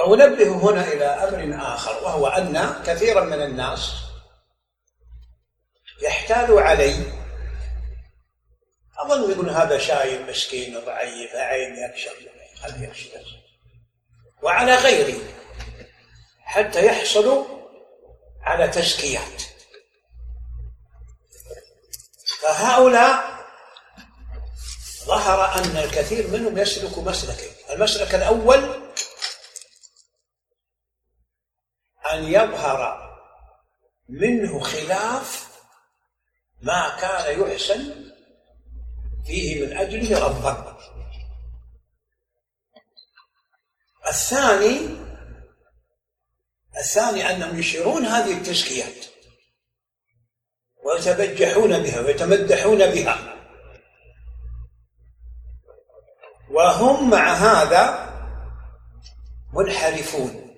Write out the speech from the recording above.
وأنبه هنا إلى أمر آخر، وهو أن كثيرا من الناس يحتال علي، أظن يقول هذا شايب مسكين ضعيف عين يكشف خليه يكشف، وعلى غيري حتى يحصلوا على تزكيات. فهؤلاء ظهر أن الكثير منهم يسلك مسلكين. المسلك الأول أن يظهر منه خلاف ما كان يحسن فيه من أجله الظن. الثاني أنهم يشيرون هذه التزكيات ويتبجحون بها ويتمدحون بها، وهم مع هذا منحرفون